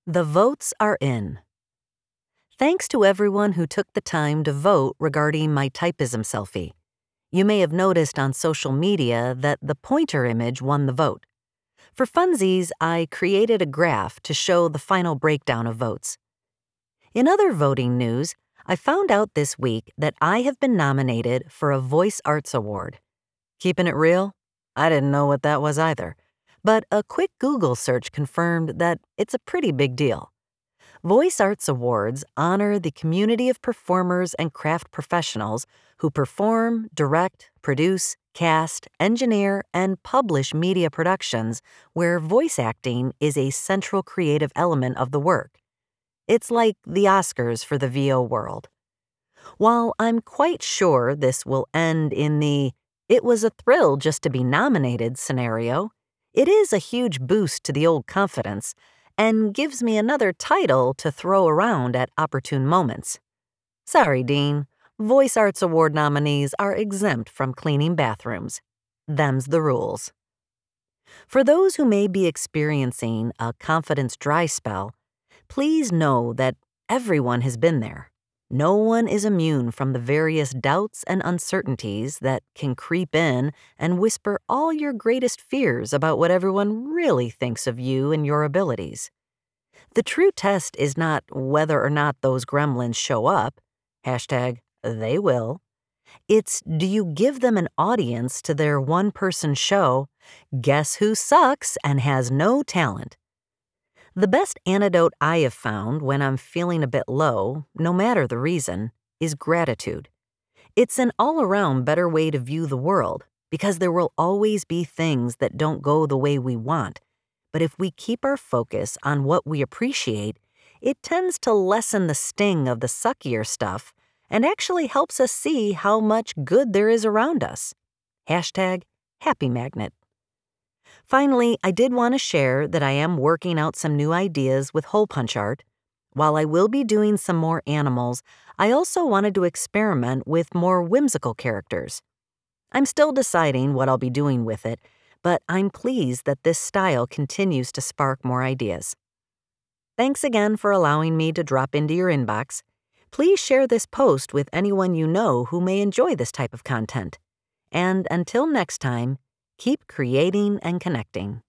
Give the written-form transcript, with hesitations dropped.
The votes are in. Thanks to everyone who took the time to vote regarding my typism selfie. You may have noticed on social media that the pointer image won the vote. For funsies, I created a graph to show the final breakdown of votes. In other voting news, I found out this week that I have been nominated for a Voice Arts Award. Keeping it real? I didn't know what that was either, but a quick Google search confirmed that it's a pretty big deal. Voice Arts Awards honor the community of performers and craft professionals who perform, direct, produce, cast, engineer, and publish media productions where voice acting is a central creative element of the work. It's like the Oscars for the VO world. While I'm quite sure this will end in the "it was a thrill just to be nominated" scenario, it is a huge boost to the old confidence and gives me another title to throw around at opportune moments. Sorry, Dean. Voice Arts Award nominees are exempt from cleaning bathrooms. Them's the rules. For those who may be experiencing a confidence dry spell, please know that everyone has been there. No one is immune from the various doubts and uncertainties that can creep in and whisper all your greatest fears about what everyone really thinks of you and your abilities. The true test is not whether or not those gremlins show up, #they will. It's, do you give them an audience to their one-person show, Guess Who Sucks and Has No Talent? The best antidote I have found when I'm feeling a bit low, no matter the reason, is gratitude. It's an all-around better way to view the world because there will always be things that don't go the way we want. But if we keep our focus on what we appreciate, it tends to lessen the sting of the suckier stuff and actually helps us see how much good there is around us. #Happy Magnet. Finally, I did want to share that I am working out some new ideas with hole punch art. While I will be doing some more animals, I also wanted to experiment with more whimsical characters. I'm still deciding what I'll be doing with it, but I'm pleased that this style continues to spark more ideas. Thanks again for allowing me to drop into your inbox. Please share this post with anyone you know who may enjoy this type of content. And until next time, keep creating and connecting.